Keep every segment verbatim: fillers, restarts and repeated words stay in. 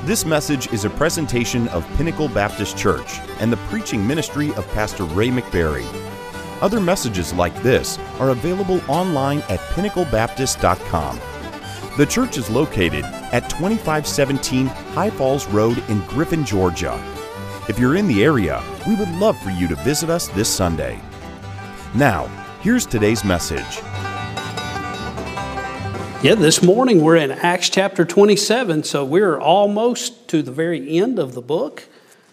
This message is a presentation of Pinnacle Baptist Church and the preaching ministry of Pastor Ray McBarry. Other messages like this are available online at pinnacle baptist dot com. The church is located at twenty-five seventeen High Falls Road in Griffin, Georgia. If you're in the area, we would love for you to visit us this Sunday. Now, here's today's message. Yeah, this morning we're in Acts chapter twenty-seven, so we're almost to the very end of the book.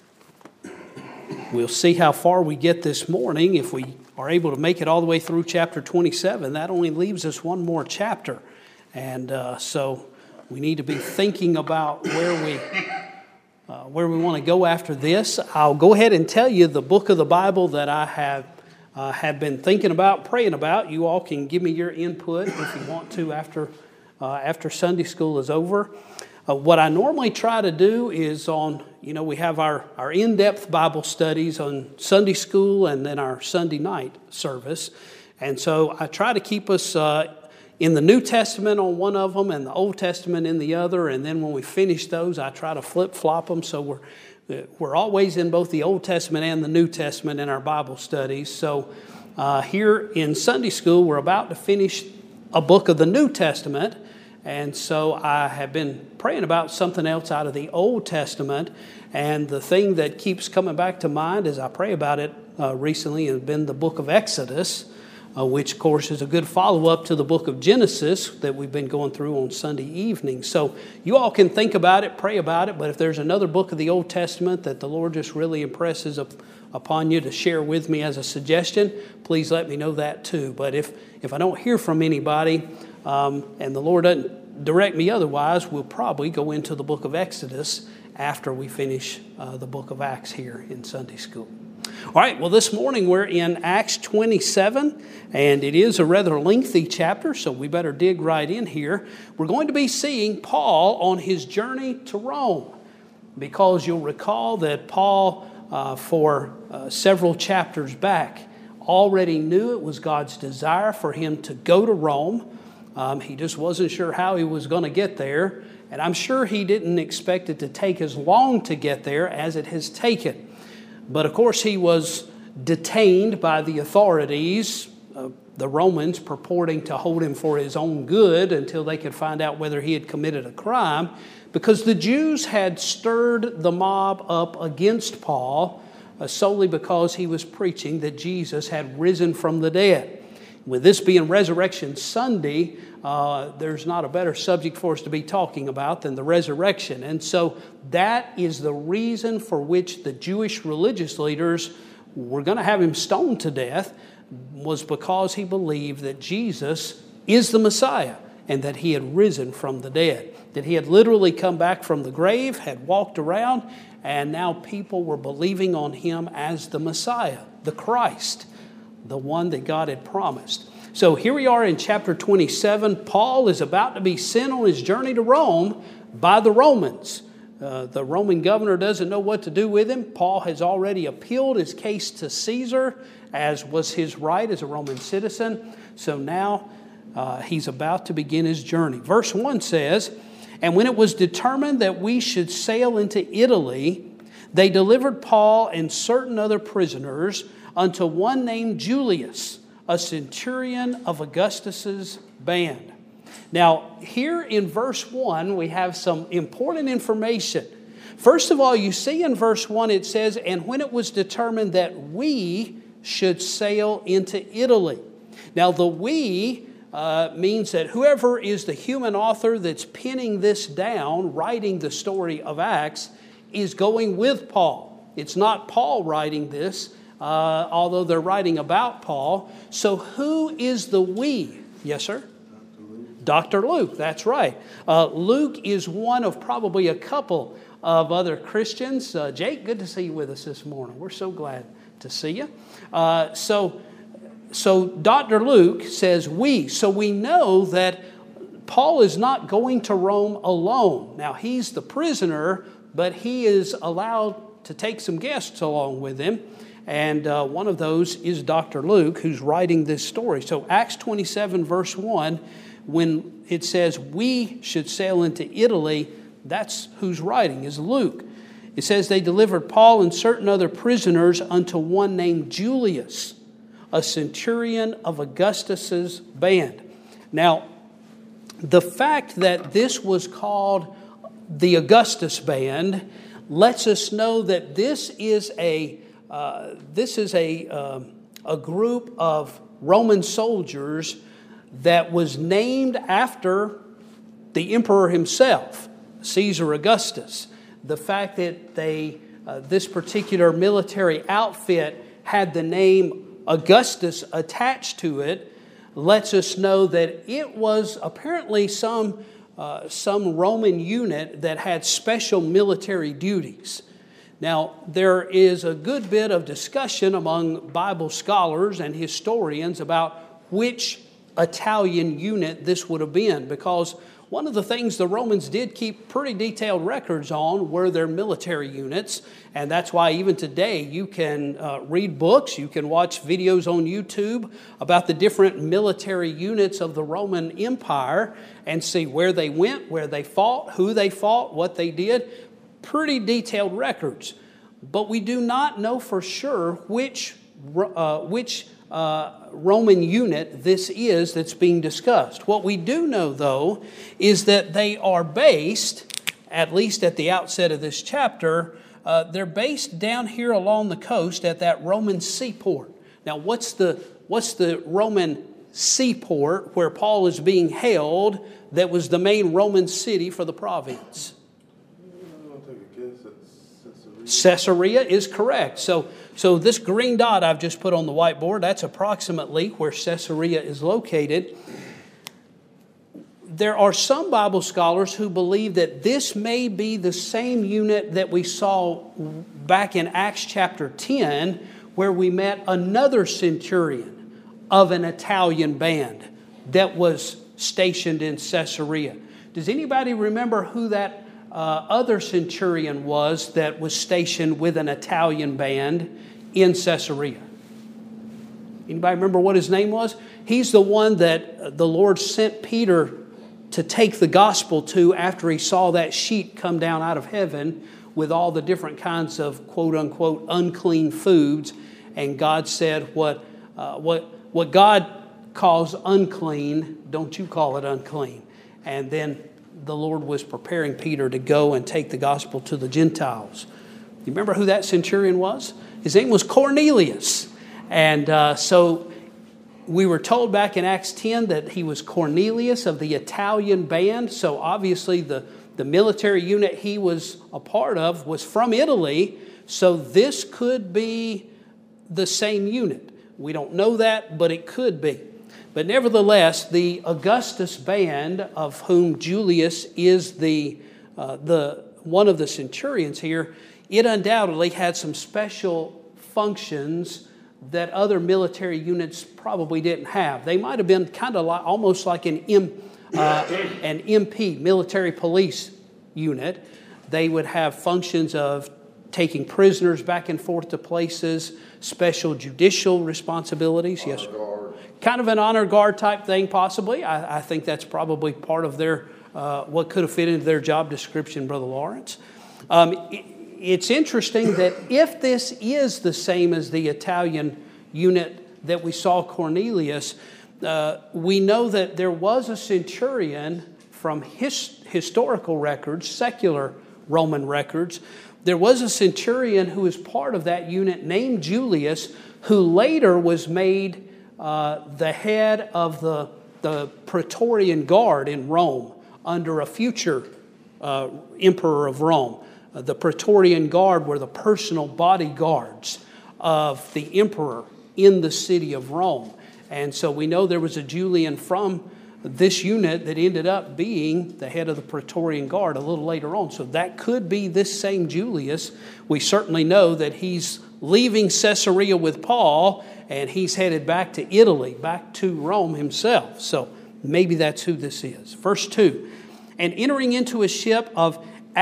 We'll see how far we get this morning. If we are able to make it all the way through chapter twenty-seven, that only leaves us one more chapter. And uh, so we need to be thinking about where we uh, where we want to go after this. I'll go ahead and tell you the book of the Bible that I have uh, have been thinking about, praying about. You all can give me your input if you want to after uh, after Sunday school is over. Uh, what I normally try to do is on, you know, we have our, our in-depth Bible studies on Sunday school and then our Sunday night service. And so I try to keep us uh, in the New Testament on one of them and the Old Testament in the other. And then when we finish those, I try to flip-flop them. So we're, we're always in both the Old Testament and the New Testament in our Bible studies. So uh, here in Sunday school, we're about to finish a book of the New Testament. And so I have been praying about something else out of the Old Testament. And the thing that keeps coming back to mind as I pray about it uh, recently has been the book of Exodus, uh, which, of course, is a good follow-up to the book of Genesis that we've been going through on Sunday evening. So you all can think about it, pray about it. But if there's another book of the Old Testament that the Lord just really impresses up, upon you to share with me as a suggestion, please let me know that too. But if, if I don't hear from anybody, Um, and the Lord doesn't direct me otherwise, we'll probably go into the book of Exodus after we finish uh, the book of Acts here in Sunday school. All right, well, this morning we're in Acts twenty-seven, and it is a rather lengthy chapter, so we better dig right in here. We're going to be seeing Paul on his journey to Rome, because you'll recall that Paul, uh, for uh, several chapters back, already knew it was God's desire for him to go to Rome. Um, he just wasn't sure how he was going to get there. And I'm sure he didn't expect it to take as long to get there as it has taken. But of course, he was detained by the authorities, uh, the Romans, purporting to hold him for his own good until they could find out whether he had committed a crime, because the Jews had stirred the mob up against Paul uh, solely because he was preaching that Jesus had risen from the dead. With this being Resurrection Sunday, uh, there's not a better subject for us to be talking about than the resurrection. And so that is the reason for which the Jewish religious leaders were going to have him stoned to death, was because he believed that Jesus is the Messiah and that he had risen from the dead, that he had literally come back from the grave, had walked around, and now people were believing on him as the Messiah, the Christ, the one that God had promised. So here we are in chapter twenty-seven. Paul is about to be sent on his journey to Rome by the Romans. Uh, the Roman governor doesn't know what to do with him. Paul has already appealed his case to Caesar, as was his right as a Roman citizen. So now uh, he's about to begin his journey. Verse one says, "And when it was determined that we should sail into Italy, they delivered Paul and certain other prisoners unto one named Julius, a centurion of Augustus's band." Now, here in verse one, we have some important information. First of all, you see in verse one, it says, "And when it was determined that we should sail into Italy." Now, the we uh, means that whoever is the human author that's penning this down, writing the story of Acts, is going with Paul. It's not Paul writing this, Uh, although they're writing about Paul. So who is the we? Yes, sir? Doctor Luke. Doctor Luke, that's right. Uh, Luke is one of probably a couple of other Christians. Uh, Jake, good to see you with us this morning. We're so glad to see you. Uh, so, so Doctor Luke says we. So we know that Paul is not going to Rome alone. Now, he's the prisoner, but he is allowed to take some guests along with him. And uh, one of those is Doctor Luke, who's writing this story. So Acts twenty-seven, verse one, when it says we should sail into Italy, That's who's writing, is Luke. It says they delivered Paul and certain other prisoners unto one named Julius, a centurion of Augustus's band. Now, the fact that this was called the Augustus band lets us know that this is a uh, this is a uh, a group of Roman soldiers that was named after the emperor himself, Caesar Augustus. The fact that they uh, this particular military outfit had the name Augustus attached to it lets us know that it was apparently some uh, some Roman unit that had special military duties. Now, there is a good bit of discussion among Bible scholars and historians about which Italian unit this would have been, because one of the things the Romans did keep pretty detailed records on were their military units, and that's why even today you can uh, read books, you can watch videos on YouTube about the different military units of the Roman Empire and see where they went, where they fought, who they fought, what they did. Pretty detailed records. But we do not know for sure which, uh, which Uh, Roman unit this is that's being discussed. What we do know, though, is that they are based, at least at the outset of this chapter, uh, they're based down here along the coast at that Roman seaport. Now, what's the what's the Roman seaport where Paul is being held that was the main Roman city for the province? Caesarea is correct. So, so this green dot I've just put on the whiteboard, that's approximately where Caesarea is located. There are some Bible scholars who believe that this may be the same unit that we saw back in Acts chapter ten, where we met another centurion of an Italian band that was stationed in Caesarea. Does anybody remember who that Uh, other centurion was that was stationed with an Italian band in Caesarea? Anybody remember what his name was? He's the one that the Lord sent Peter to take the gospel to after he saw that sheet come down out of heaven with all the different kinds of quote-unquote unclean foods. And God said, what, uh, what, what God calls unclean, don't you call it unclean. And then the Lord was preparing Peter to go and take the gospel to the Gentiles. You remember who that centurion was? His name was Cornelius. And uh, so we were told back in Acts ten that he was Cornelius of the Italian band. So obviously the, the military unit he was a part of was from Italy. So this could be the same unit. We don't know that, but it could be. But nevertheless, the Augustus band, of whom Julius is the uh, the one of the centurions here, it undoubtedly had some special functions that other military units probably didn't have. They might have been kind of like almost like an M, uh, an M P, military police unit. They would have functions of taking prisoners back and forth to places, special judicial responsibilities. Yes, sir. Kind of an honor guard type thing, possibly. I, I think that's probably part of their uh, what could have fit into their job description, Brother Lawrence. Um, it, it's interesting that if this is the same as the Italian unit that we saw Cornelius, uh, we know that there was a centurion from his, historical records, secular Roman records. There was a centurion who was part of that unit named Julius, who later was made Uh, the head of the, the Praetorian Guard in Rome under a future uh, emperor of Rome. Uh, the Praetorian Guard were the personal bodyguards of the emperor in the city of Rome. And so we know there was a Julian from this unit that ended up being the head of the Praetorian Guard a little later on. So that could be this same Julius. We certainly know that he's leaving Caesarea with Paul, and he's headed back to Italy, back to Rome himself. So maybe that's who this is. Verse two, and entering into a ship of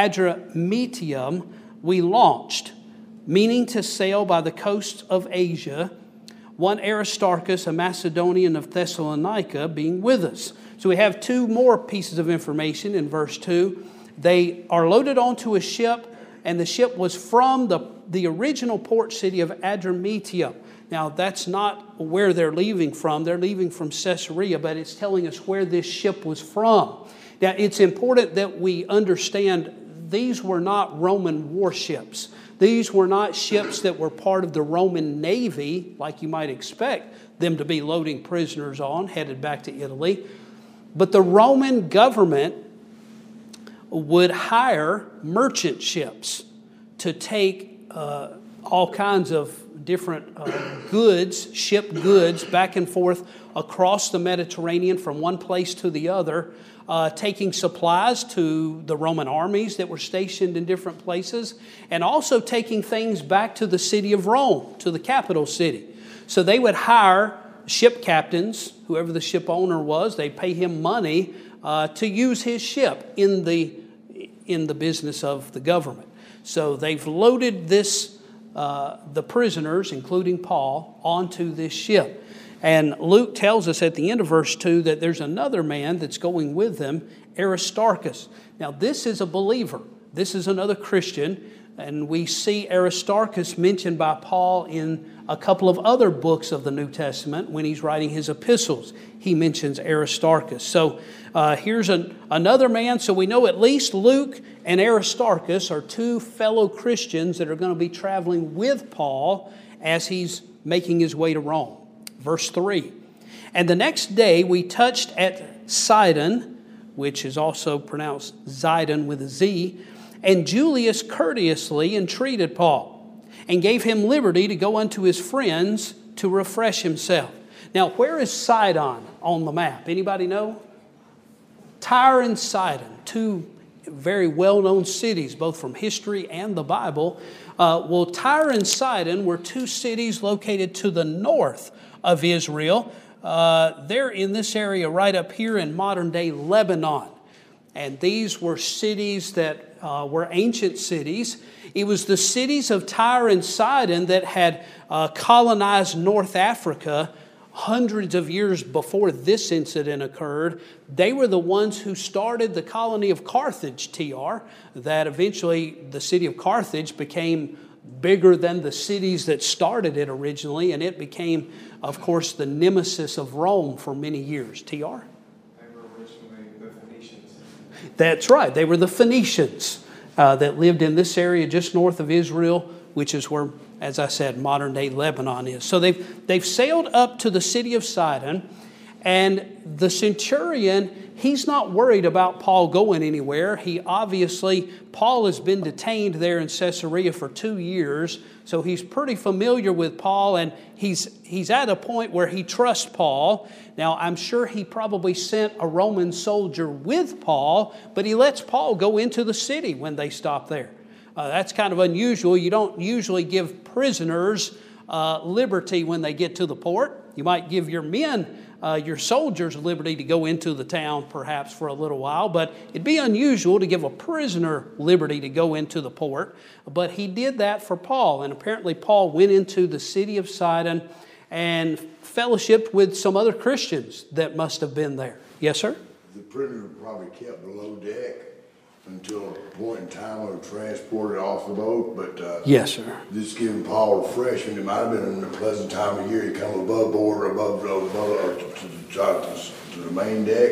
Adramyttium, we launched, meaning to sail by the coast of Asia, one Aristarchus, a Macedonian of Thessalonica, being with us. So we have two more pieces of information in verse two. They are loaded onto a ship, and the ship was from the, the original port city of Adramyttia. Now, that's not where they're leaving from. They're leaving from Caesarea, but it's telling us where this ship was from. Now, it's important that we understand these were not Roman warships. These were not ships that were part of the Roman Navy, like you might expect them to be loading prisoners on, headed back to Italy. But the Roman government would hire merchant ships to take uh, all kinds of different uh, goods, ship goods, back and forth across the Mediterranean from one place to the other, uh, taking supplies to the Roman armies that were stationed in different places, and also taking things back to the city of Rome, to the capital city. So they would hire ship captains, whoever the ship owner was, they'd pay him money uh, to use his ship in the in the business of the government. So they've loaded this, uh, the prisoners, including Paul, onto this ship. And Luke tells us at the end of verse two that there's another man that's going with them, Aristarchus. Now this is a believer. This is another Christian. And we see Aristarchus mentioned by Paul in a couple of other books of the New Testament. When he's writing his epistles, he mentions Aristarchus. So uh, here's an, another man. So we know at least Luke and Aristarchus are two fellow Christians that are going to be traveling with Paul as he's making his way to Rome. Verse three, and the next day we touched at Sidon, which is also pronounced Zidon with a Z, and Julius courteously entreated Paul and gave him liberty to go unto his friends to refresh himself. Now, where is Sidon on the map? Anybody know? Tyre and Sidon, two very well-known cities, both from history and the Bible. Uh, well, Tyre and Sidon were two cities located to the north of Israel. Uh, they're in this area right up here in modern-day Lebanon. And these were cities that uh, were ancient cities. It was the cities of Tyre and Sidon that had uh, colonized North Africa hundreds of years before this incident occurred. They were the ones who started the colony of Carthage, T R, that eventually the city of Carthage became bigger than the cities that started it originally, and it became, of course, the nemesis of Rome for many years. T R? That's right. They were the Phoenicians uh, that lived in this area just north of Israel, which is where, as I said, modern-day Lebanon is. So they've, they've sailed up to the city of Sidon, and the centurion, he's not worried about Paul going anywhere. He obviously, Paul has been detained there in Caesarea for two years, so he's pretty familiar with Paul, and he's he's at a point where he trusts Paul. Now, I'm sure he probably sent a Roman soldier with Paul, but he lets Paul go into the city when they stop there. Uh, that's kind of unusual. You don't usually give prisoners uh, liberty when they get to the port. You might give your men Uh, your soldiers liberty to go into the town perhaps for a little while, but it'd be unusual to give a prisoner liberty to go into the port. But he did that for Paul, and apparently Paul went into the city of Sidon and fellowshiped with some other Christians that must have been there. Yes, sir? The prisoner probably kept below deck until a point in time they were transported off the boat, but uh, yes, sir. Just giving Paul refreshment. It might have been a pleasant time of year. He come above board, above, above, above to, to, to the main deck,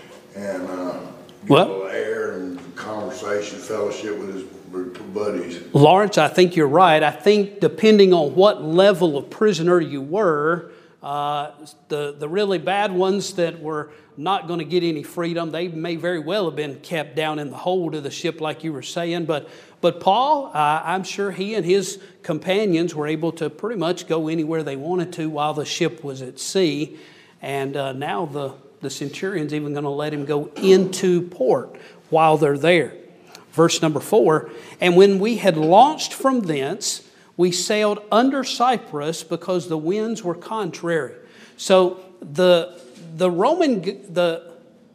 and uh, get what? a little air and conversation, fellowship with his buddies. Lawrence, I think you're right. I think depending on what level of prisoner you were, uh, the the really bad ones that were not going to get any freedom, they may very well have been kept down in the hold of the ship like you were saying. But but Paul, uh, I'm sure he and his companions were able to pretty much go anywhere they wanted to while the ship was at sea. And uh, now the, the centurion's even going to let him go into port while they're there. Verse number four, and when we had launched from thence, we sailed under Cyprus because the winds were contrary. So the the Roman the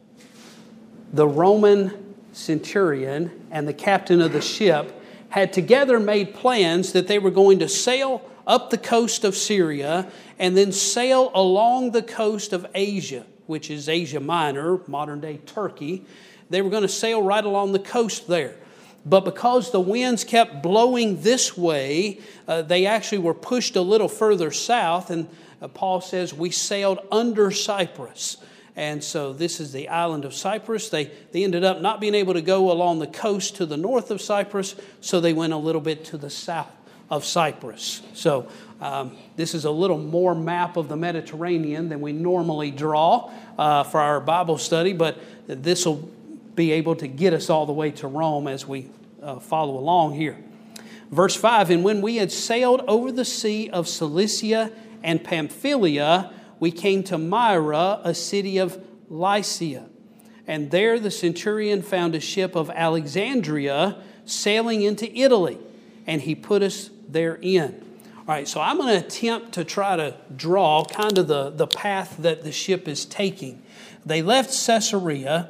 the Roman centurion and the captain of the ship had together made plans that they were going to sail up the coast of Syria and then sail along the coast of Asia, which is Asia Minor, modern-day Turkey. They were going to sail right along the coast there. But because the winds kept blowing this way, uh, they actually were pushed a little further south. And uh, Paul says, we sailed under Cyprus. And so this is the island of Cyprus. They, they ended up not being able to go along the coast to the north of Cyprus, so they went a little bit to the south of Cyprus. So um, this is a little more map of the Mediterranean than we normally draw uh, for our Bible study, but this will be able to get us all the way to Rome as we uh, follow along here. Verse five, and when we had sailed over the sea of Cilicia and Pamphylia, we came to Myra, a city of Lycia. And there the centurion found a ship of Alexandria sailing into Italy, and he put us therein. All right, so I'm going to attempt to try to draw kind of the, the path that the ship is taking. They left Caesarea.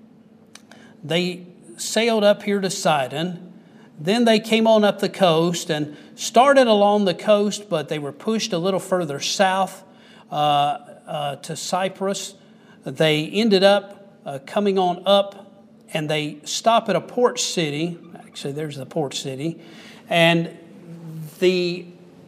They sailed up here to Sidon. Then they came on up the coast and started along the coast, but they were pushed a little further south uh, uh, to Cyprus. They ended up uh, coming on up, and they stop at a port city. Actually, there's the port city. And the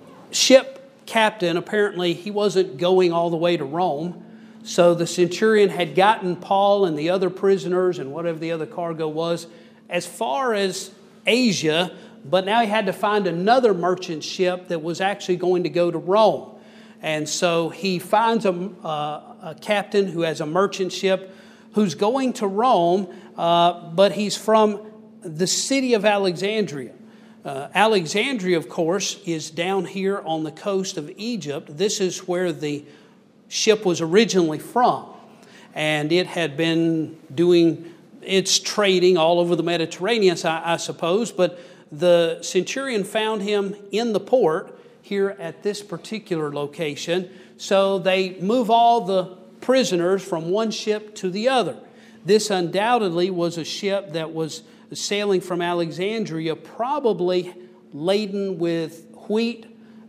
ship captain, apparently he wasn't going all the way to Rome. So the centurion had gotten Paul and the other prisoners and whatever the other cargo was as far as Asia, but now he had to find another merchant ship that was actually going to go to Rome. And so he finds a, uh, a captain who has a merchant ship who's going to Rome, uh, but he's from the city of Alexandria. Uh, Alexandria, of course, is down here on the coast of Egypt. This is where the ship was originally from, and it had been doing its trading all over the Mediterranean, I, I suppose, but the centurion found him in the port here at this particular location, so they move all the prisoners from one ship to the other. This undoubtedly was a ship that was sailing from Alexandria, probably laden with wheat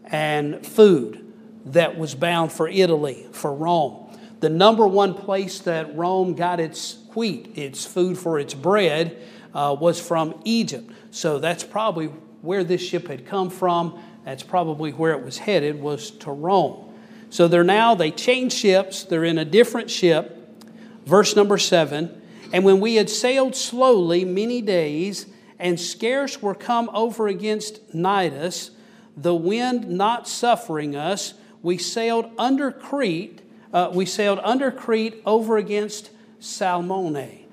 and food that was bound for Italy, for Rome. The number one place that Rome got its wheat, its food for its bread, uh, was from Egypt. So that's probably where this ship had come from. That's probably where it was headed, was to Rome. So they're now, they changed ships. They're in a different ship. Verse number seven, and when we had sailed slowly many days, and scarce were come over against Cnidus, the wind not suffering us, we sailed under Crete. Uh, we sailed under Crete over against Salmone.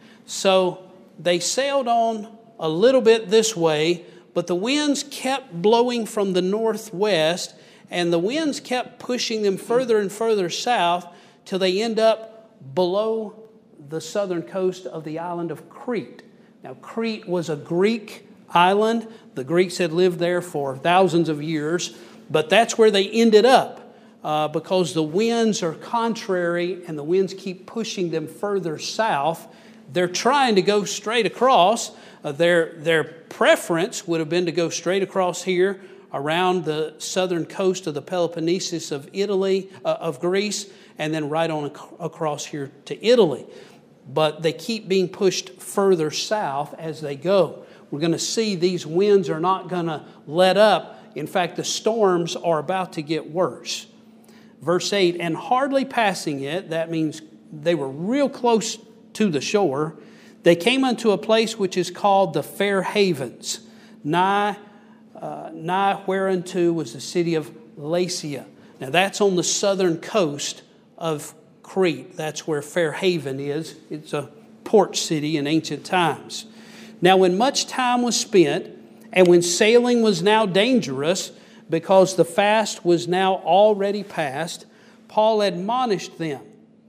So they sailed on a little bit this way, but the winds kept blowing from the northwest, and the winds kept pushing them further and further south till they end up below the southern coast of the island of Crete. Now, Crete was a Greek island. The Greeks had lived there for thousands of years, but that's where they ended up uh, because the winds are contrary and the winds keep pushing them further south. They're trying to go straight across. Uh, their, their preference would have been to go straight across here around the southern coast of the Peloponnesus of Italy, uh, of Greece, and then right on ac- across here to Italy. But they keep being pushed further south as they go. We're going to see these winds are not going to let up. In fact, the storms are about to get worse. Verse eight, and hardly passing it, that means they were real close to the shore, they came unto a place which is called the Fair Havens, nigh, uh, nigh whereunto was the city of Lasea. Now that's on the southern coast of Crete. That's where Fair Haven is. It's a port city in ancient times. Now when much time was spent, and when sailing was now dangerous, because the fast was now already past, Paul admonished them.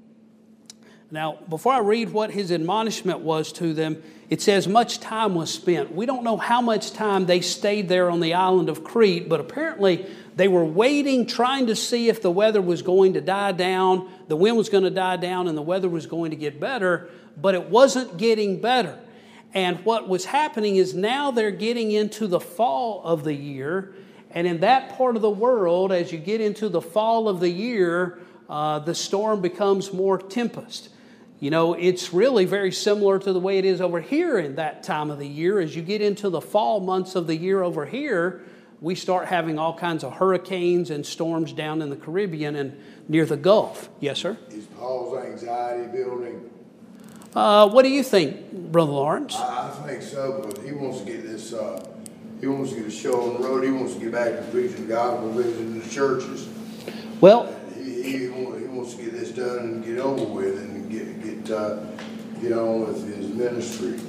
Now, before I read what his admonishment was to them, it says much time was spent. We don't know how much time they stayed there on the island of Crete, but apparently they were waiting, trying to see if the weather was going to die down, the wind was going to die down, and the weather was going to get better, but it wasn't getting better. And what was happening is now they're getting into the fall of the year, and in that part of the world, as you get into the fall of the year, uh, the storm becomes more tempest. You know, it's really very similar to the way it is over here in that time of the year. As you get into the fall months of the year over here, we start having all kinds of hurricanes and storms down in the Caribbean and near the Gulf. Yes, sir? Is Paul's anxiety building? Uh, what do you think, Brother Lawrence? I, I think so, but he wants to get this, uh, he wants to get a show on the road. He wants to get back to preaching the gospel, visiting the churches. Well, he, he, he wants to get this done and get over with and get get uh, get on with his ministry.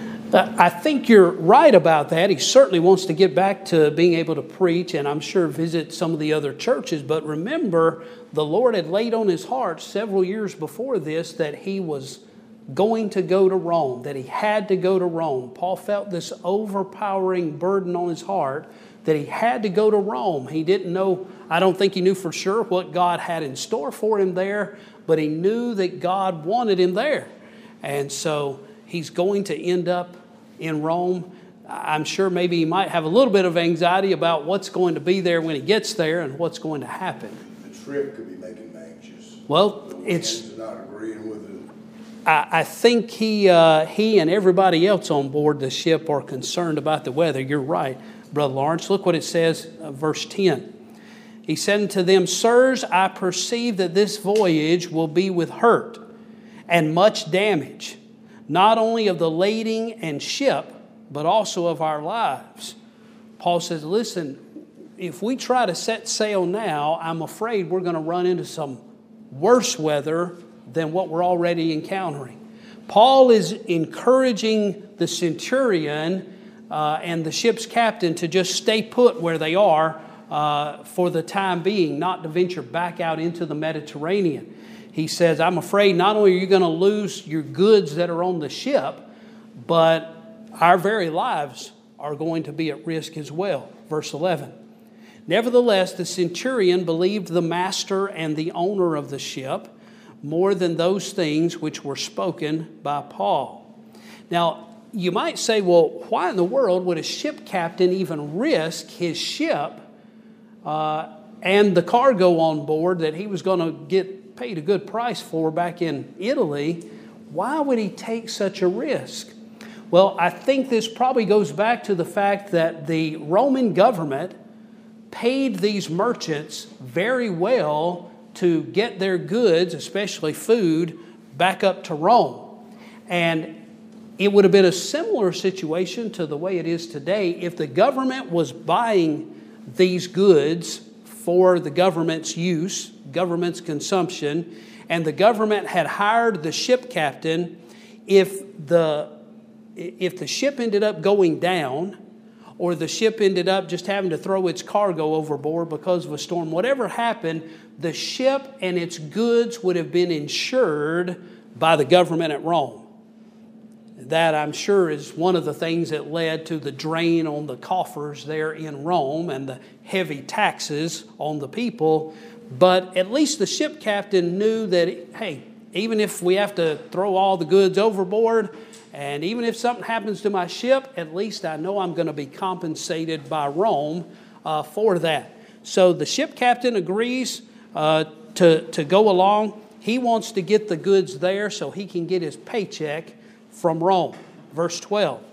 I think you're right about that. He certainly wants to get back to being able to preach and I'm sure visit some of the other churches. But remember, the Lord had laid on his heart several years before this that he was going to go to Rome, that he had to go to Rome. Paul felt this overpowering burden on his heart that he had to go to Rome. He didn't know, I don't think he knew for sure what God had in store for him there, but he knew that God wanted him there. And so he's going to end up in Rome. I'm sure maybe he might have a little bit of anxiety about what's going to be there when he gets there and what's going to happen. The trip could be making him anxious. Well, it's not agreeing with it. I, I think he uh, he and everybody else on board the ship are concerned about the weather. You're right, Brother Lawrence. Look what it says, uh, verse ten. He said unto them, Sirs, I perceive that this voyage will be with hurt and much damage, not only of the lading and ship, but also of our lives. Paul says, listen, if we try to set sail now, I'm afraid we're going to run into some worse weather than what we're already encountering. Paul is encouraging the centurion uh, and the ship's captain to just stay put where they are uh, for the time being, not to venture back out into the Mediterranean. He says, I'm afraid not only are you going to lose your goods that are on the ship, but our very lives are going to be at risk as well. Verse eleven. Nevertheless, the centurion believed the master and the owner of the ship more than those things which were spoken by Paul. Now, you might say, well, why in the world would a ship captain even risk his ship uh, and the cargo on board that he was going to get paid a good price for back in Italy? Why would he take such a risk? Well, I think this probably goes back to the fact that the Roman government paid these merchants very well to get their goods, especially food, back up to Rome. And it would have been a similar situation to the way it is today if the government was buying these goods for the government's use, government's consumption, and the government had hired the ship captain. If the, if the ship ended up going down, or the ship ended up just having to throw its cargo overboard because of a storm, whatever happened, the ship and its goods would have been insured by the government at Rome. That, I'm sure, is one of the things that led to the drain on the coffers there in Rome and the heavy taxes on the people. But at least the ship captain knew that, hey, even if we have to throw all the goods overboard, and even if something happens to my ship, at least I know I'm going to be compensated by Rome uh, for that. So the ship captain agrees uh, to, to go along. He wants to get the goods there so he can get his paycheck from Rome. Verse twelve.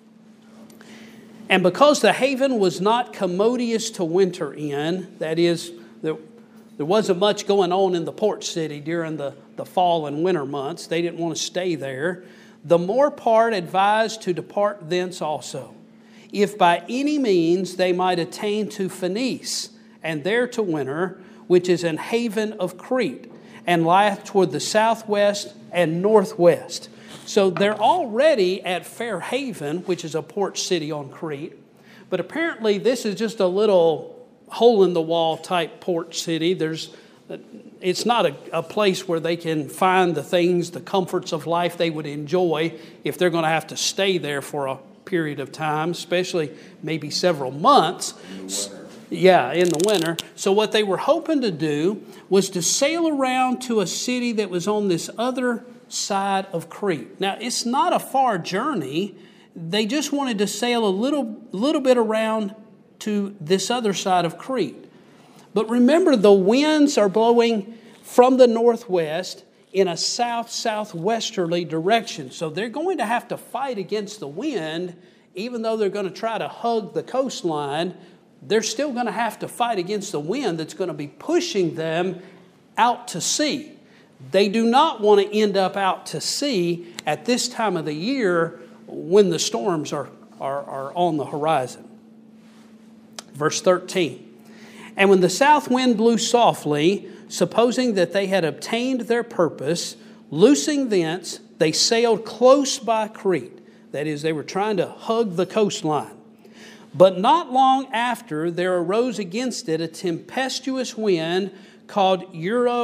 And because the haven was not commodious to winter in, that is, there, there wasn't much going on in the port city during the, the fall and winter months. They didn't want to stay there. The more part advised to depart thence also, if by any means they might attain to Phoenice, and there to winter, which is an haven of Crete, and lieth toward the southwest and northwest. So they're already at Fair Haven, which is a port city on Crete. But apparently this is just a little hole-in-the-wall type port city. There's It's not a, a place where they can find the things, the comforts of life they would enjoy if they're going to have to stay there for a period of time, especially maybe several months. In the winter. Yeah, in the winter. So what they were hoping to do was to sail around to a city that was on this other side of Crete. Now, it's not a far journey. They just wanted to sail a little, little bit around to this other side of Crete. But remember, the winds are blowing from the northwest in a south-southwesterly direction. So they're going to have to fight against the wind, even though they're going to try to hug the coastline. They're still going to have to fight against the wind that's going to be pushing them out to sea. They do not want to end up out to sea at this time of the year when the storms are, are, are on the horizon. Verse thirteen. And when the south wind blew softly, supposing that they had obtained their purpose, loosing thence, they sailed close by Crete. That is, they were trying to hug the coastline. But not long after, there arose against it a tempestuous wind called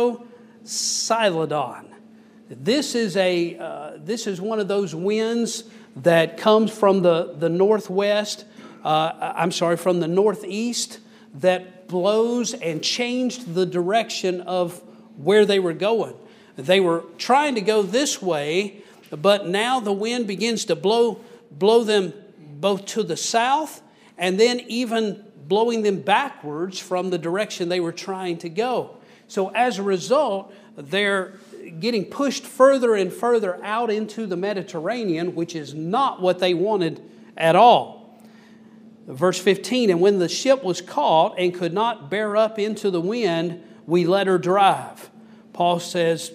Eurocylon. This is a uh, this is one of those winds that comes from the, the northwest, uh, I'm sorry, from the northeast, that blows and changed the direction of where they were going. They were trying to go this way, but now the wind begins to blow, blow them both to the south and then even blowing them backwards from the direction they were trying to go. So as a result, they're getting pushed further and further out into the Mediterranean, which is not what they wanted at all. Verse fifteen, and when the ship was caught and could not bear up into the wind, we let her drive. Paul says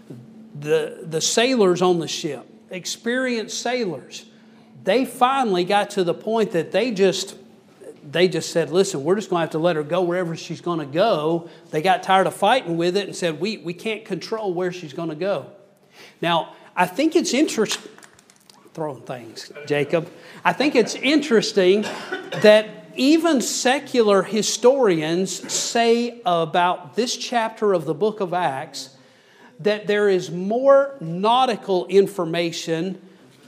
the, the sailors on the ship, experienced sailors, they finally got to the point that they just, they just said, listen, we're just going to have to let her go wherever she's going to go. They got tired of fighting with it and said, we, we can't control where she's going to go. Now, I think it's interesting. Throwing things, Jacob. I think it's interesting that even secular historians say about this chapter of the book of Acts that there is more nautical information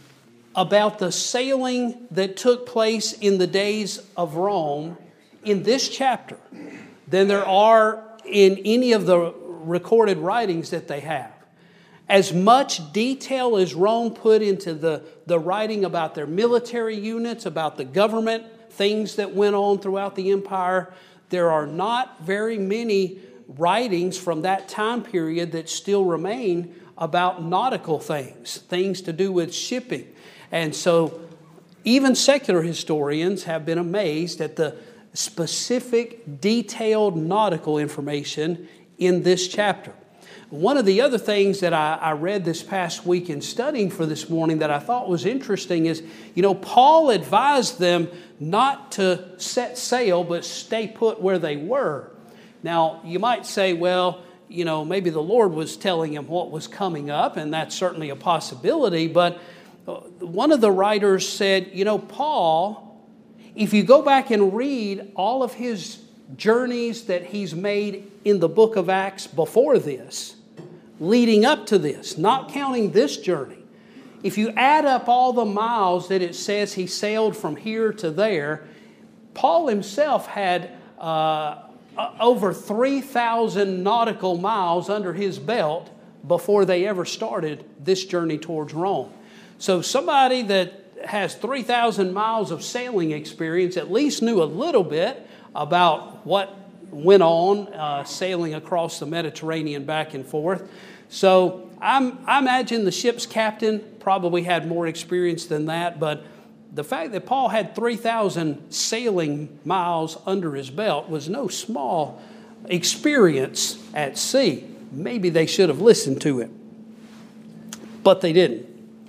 about the sailing that took place in the days of Rome in this chapter than there are in any of the recorded writings that they have. As much detail as Rome put into the, the writing about their military units, about the government, things that went on throughout the empire, there are not very many writings from that time period that still remain about nautical things, things to do with shipping. And so even secular historians have been amazed at the specific, detailed nautical information in this chapter. One of the other things that I, I read this past week in studying for this morning that I thought was interesting is, you know, Paul advised them not to set sail, but stay put where they were. Now, you might say, well, you know, maybe the Lord was telling him what was coming up, and that's certainly a possibility. But one of the writers said, you know, Paul, if you go back and read all of his journeys that he's made in the book of Acts before this, leading up to this, not counting this journey, if you add up all the miles that it says he sailed from here to there, Paul himself had uh, over three thousand nautical miles under his belt before they ever started this journey towards Rome. So somebody that has three thousand miles of sailing experience at least knew a little bit about what went on uh, sailing across the Mediterranean back and forth. So I'm, I imagine the ship's captain probably had more experience than that, but the fact that Paul had three thousand sailing miles under his belt was no small experience at sea. Maybe they should have listened to it, but they didn't.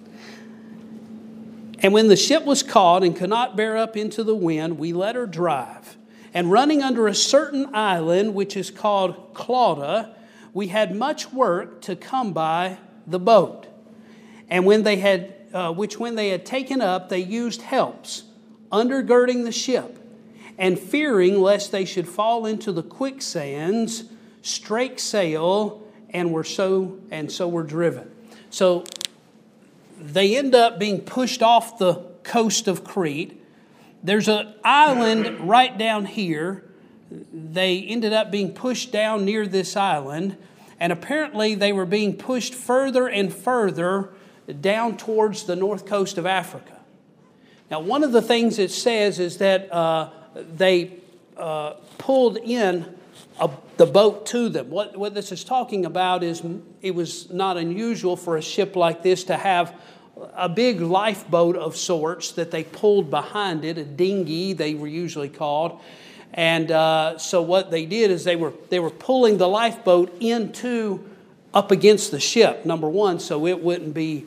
And when the ship was caught and could not bear up into the wind, we let her drive. And running under a certain island, which is called Clauda, we had much work to come by the boat. And when they had, uh, which when they had taken up, they used helps, undergirding the ship, and fearing lest they should fall into the quicksands, strake sail, and were so and so were driven. So they end up being pushed off the coast of Crete. There's an island right down here. They ended up being pushed down near this island, and apparently they were being pushed further and further down towards the north coast of Africa. Now, one of the things it says is that uh, they uh, pulled in a, the boat to them. What, what this is talking about is it was not unusual for a ship like this to have a big lifeboat of sorts that they pulled behind it, a dinghy they were usually called. And uh, so what they did is they were they were pulling the lifeboat into up against the ship, number one, so it wouldn't be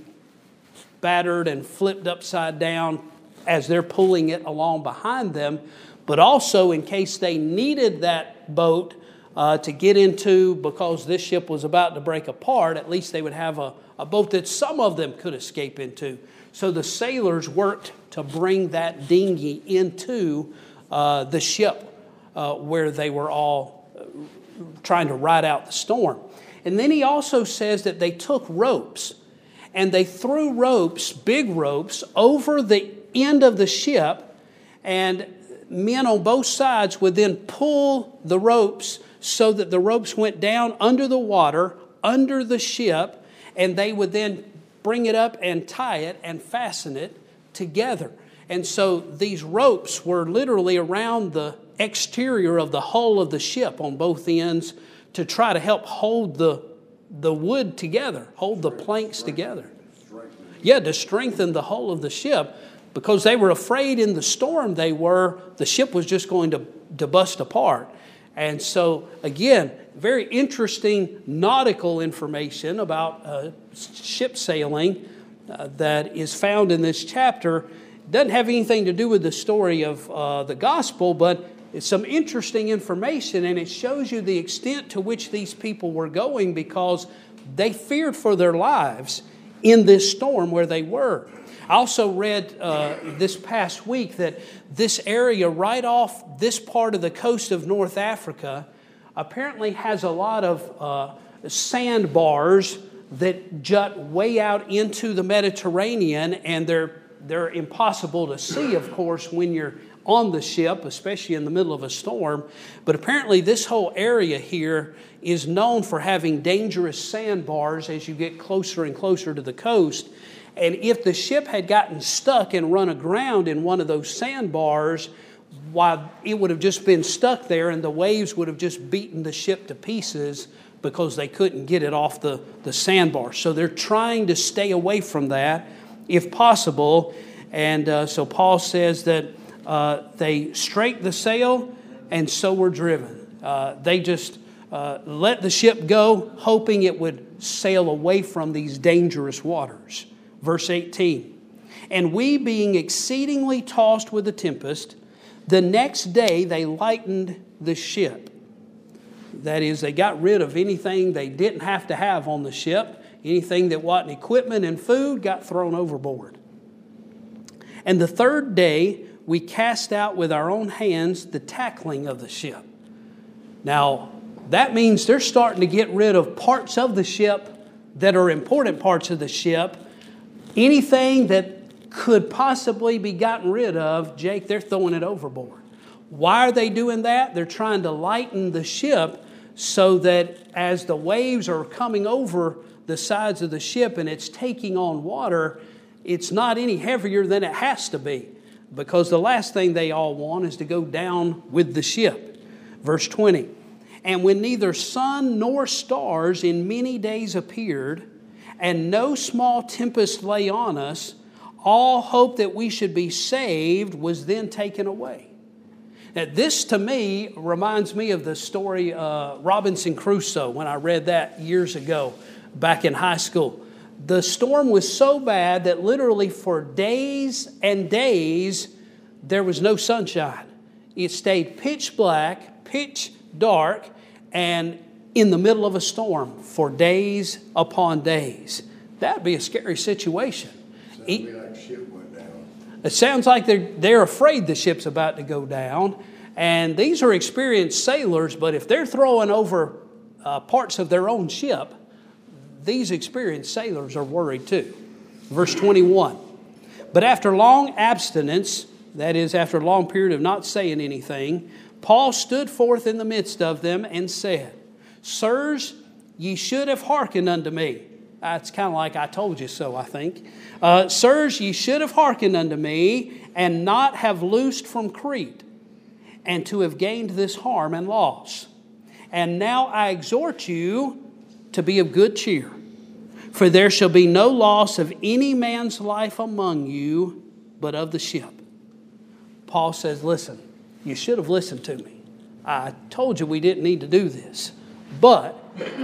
battered and flipped upside down as they're pulling it along behind them, but also in case they needed that boat uh, to get into, because this ship was about to break apart, at least they would have a, a boat that some of them could escape into. So the sailors worked to bring that dinghy into uh, the ship uh, where they were all trying to ride out the storm. And then he also says that they took ropes and they threw ropes, big ropes, over the end of the ship, and men on both sides would then pull the ropes so that the ropes went down under the water, under the ship, and they would then bring it up and tie it and fasten it together. And so these ropes were literally around the exterior of the hull of the ship on both ends to try to help hold the, the wood together, hold the planks together. Yeah, to strengthen the hull of the ship, because they were afraid in the storm they were, the ship was just going to, to bust apart. And so, again, very interesting nautical information about uh, ship sailing uh, that is found in this chapter. Doesn't have anything to do with the story of uh, the gospel, but it's some interesting information, and it shows you the extent to which these people were going, because they feared for their lives in this storm where they were. I also read uh, this past week that this area right off this part of the coast of North Africa apparently has a lot of uh, sandbars that jut way out into the Mediterranean, and they're they're impossible to see, of course, when you're on the ship, especially in the middle of a storm. But apparently this whole area here is known for having dangerous sandbars as you get closer and closer to the coast. And if the ship had gotten stuck and run aground in one of those sandbars, why, it would have just been stuck there, and the waves would have just beaten the ship to pieces because they couldn't get it off the, the sandbar. So they're trying to stay away from that if possible. And uh, so Paul says that uh, they straight the sail and so were driven. Uh, they just uh, let the ship go, hoping it would sail away from these dangerous waters. Verse eighteen, and we being exceedingly tossed with the tempest, the next day they lightened the ship. That is, they got rid of anything they didn't have to have on the ship. Anything that wasn't equipment and food got thrown overboard. And the third day we cast out with our own hands the tackling of the ship. Now, that means they're starting to get rid of parts of the ship that are important parts of the ship. Anything that could possibly be gotten rid of, Jake, they're throwing it overboard. Why are they doing that? They're trying to lighten the ship so that as the waves are coming over the sides of the ship and it's taking on water, it's not any heavier than it has to be, because the last thing they all want is to go down with the ship. Verse twenty, and when neither sun nor stars in many days appeared, and no small tempest lay on us, all hope that we should be saved was then taken away. Now, this to me reminds me of the story uh, Robinson Crusoe, when I read that years ago back in high school. The storm was so bad that literally for days and days there was no sunshine. It stayed pitch black, pitch dark, and in the middle of a storm for days upon days. That'd be a scary situation. Sounds like the ship went down. It sounds like they're, they're afraid the ship's about to go down. And these are experienced sailors, but if they're throwing over uh, parts of their own ship, these experienced sailors are worried too. Verse twenty-one, but after long abstinence, that is, after a long period of not saying anything, Paul stood forth in the midst of them and said, Sirs, ye should have hearkened unto me. Uh, it's kind of like I told you so, I think. Uh, Sirs, ye should have hearkened unto me, and not have loosed from Crete, and to have gained this harm and loss. And now I exhort you to be of good cheer. For there shall be no loss of any man's life among you, but of the ship. Paul says, listen, you should have listened to me. I told you we didn't need to do this. But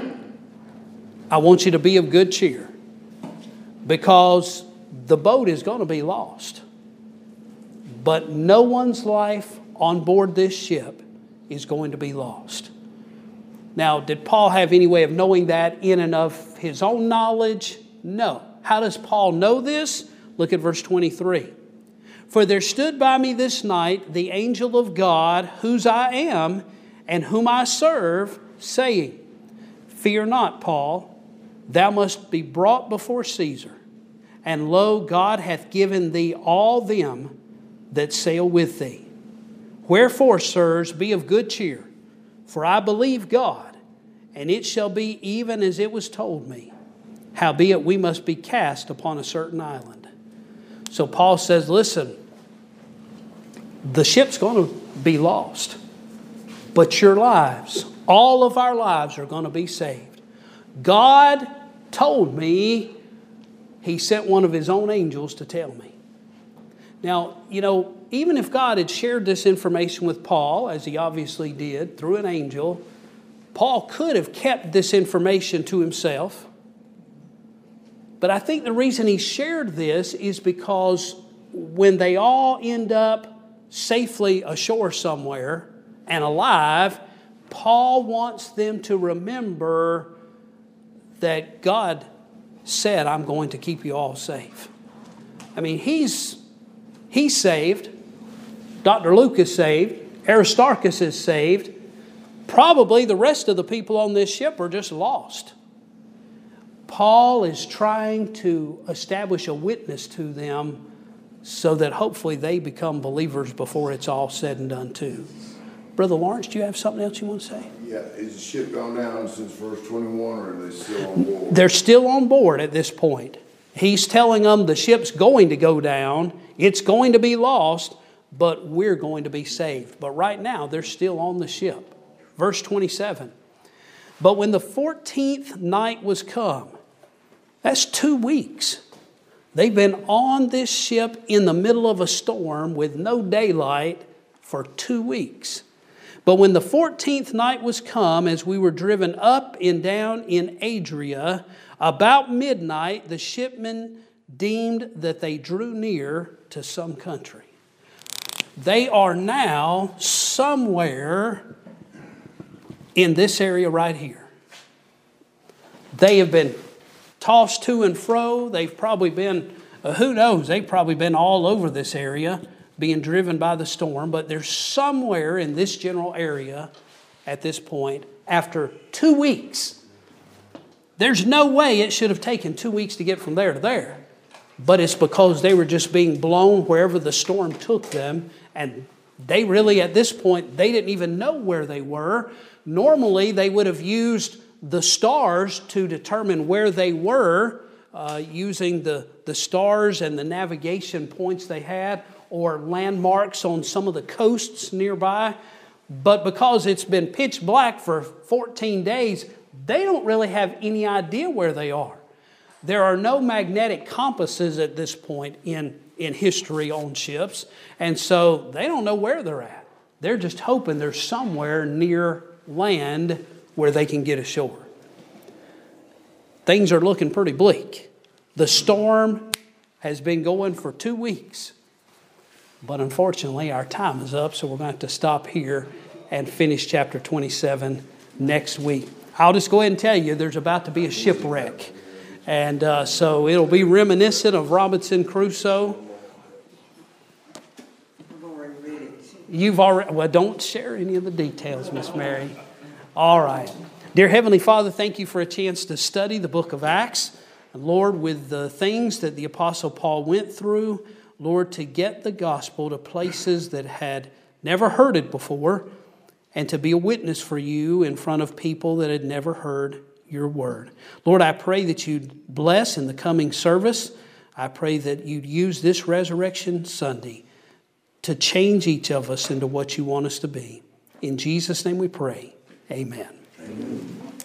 I want you to be of good cheer. Because the boat is going to be lost. But no one's life on board this ship is going to be lost. Now, did Paul have any way of knowing that in and of his own knowledge? No. How does Paul know this? Look at verse twenty-three. For there stood by me this night the angel of God, whose I am, and whom I serve, saying, Fear not, Paul, thou must be brought before Caesar. And lo, God hath given thee all them that sail with thee. Wherefore, sirs, be of good cheer, for I believe God, and it shall be even as it was told me. Howbeit we must be cast upon a certain island. So Paul says, listen, the ship's going to be lost, but your lives, all of our lives are going to be saved. God told me, He sent one of His own angels to tell me. Now, you know, even if God had shared this information with Paul, as He obviously did through an angel, Paul could have kept this information to himself. But I think the reason he shared this is because when they all end up safely ashore somewhere and alive, Paul wants them to remember that God said, I'm going to keep you all safe. I mean, he's he's saved. Doctor Luke is saved. Aristarchus is saved. Probably the rest of the people on this ship are just lost. Paul is trying to establish a witness to them so that hopefully they become believers before it's all said and done too. Brother Lawrence, do you have something else you want to say? Yeah, is the ship gone down since verse twenty-one, or are they still on board? They're still on board at this point. He's telling them the ship's going to go down, it's going to be lost, but we're going to be saved. But right now, they're still on the ship. Verse twenty-seven. But when the fourteenth night was come, that's two weeks. They've been on this ship in the middle of a storm with no daylight for two weeks. But when the fourteenth night was come, as we were driven up and down in Adria, about midnight the shipmen deemed that they drew near to some country. They are now somewhere in this area right here. They have been tossed to and fro. They've probably been, uh, who knows, they've probably been all over this area being driven by the storm. But they're somewhere in this general area at this point after two weeks. There's no way it should have taken two weeks to get from there to there. But it's because they were just being blown wherever the storm took them. And they really, at this point, they didn't even know where they were. Normally, they would have used the stars to determine where they were, uh, using the, the stars and the navigation points they had, or landmarks on some of the coasts nearby. But because it's been pitch black for fourteen days, they don't really have any idea where they are. There are no magnetic compasses at this point in, in history on ships, and so they don't know where they're at. They're just hoping they're somewhere near land where they can get ashore. Things are looking pretty bleak. The storm has been going for two weeks. But unfortunately, our time is up, so we're going to have to stop here and finish chapter twenty-seven next week. I'll just go ahead and tell you there's about to be a shipwreck. And uh, so it'll be reminiscent of Robinson Crusoe. You've already, well, don't share any of the details, Miss Mary. All right. Dear Heavenly Father, thank you for a chance to study the book of Acts. And Lord, with the things that the Apostle Paul went through, Lord, to get the gospel to places that had never heard it before, and to be a witness for you in front of people that had never heard your word. Lord, I pray that you'd bless in the coming service. I pray that you'd use this Resurrection Sunday to change each of us into what you want us to be. In Jesus' name we pray. Amen. Amen.